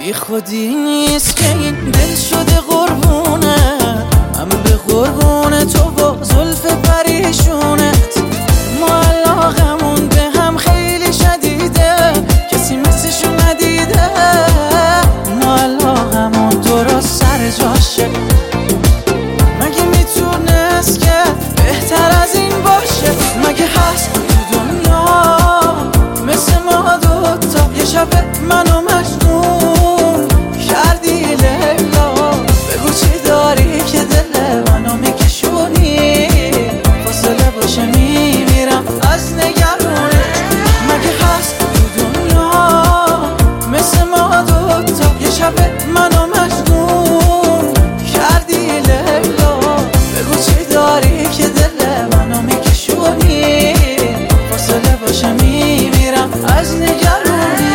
بی خودی نیست که این دل شده قربونه، من به قربون تو و زلف پریشونت. ما علاقمون به هم خیلی شدیده، کسی مثلشو ندیده. ما علاقمون درست سر جاشه، مگه میتونست که بهتر از این باشه؟ مگه هست تو دنیا مثل ما دوتا؟ یه شب منو مجنون کردی لیلا، بگو چی داری که دل منو میکشونی؟ فاصله باشه میمیرم از نگرانی. مگه هست تو دنیا مثل ما دوتا؟ یه شب منو مجنون کردی لیلا، بگو چی داری که دل منو میکشونی؟ فاصله باشه میمیرم از نگرانی.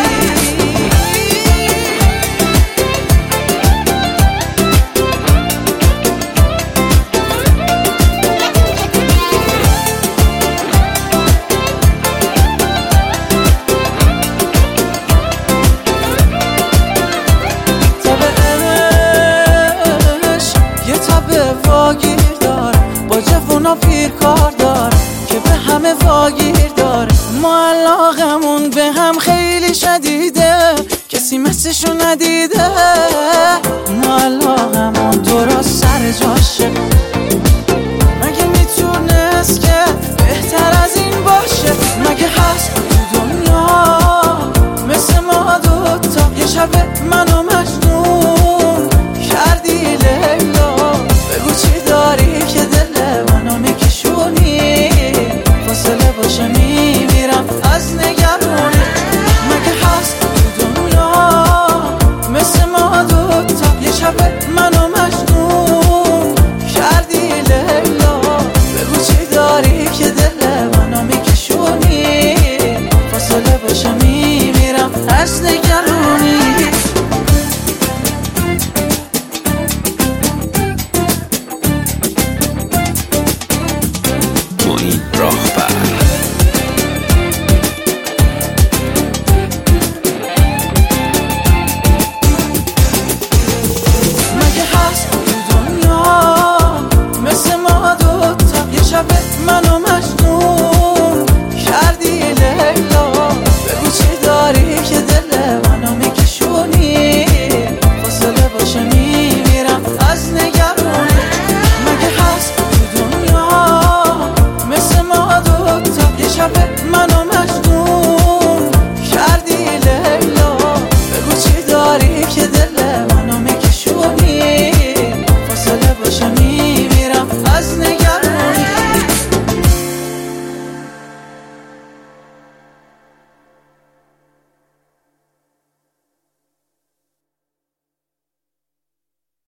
واگیر داره با جوونا پیر کار داره که به همه واگیر داره. ما علاقمون به هم خیلی شدیده، کسی مثلشو ندیده. ما علاقمون درست سر جاشه،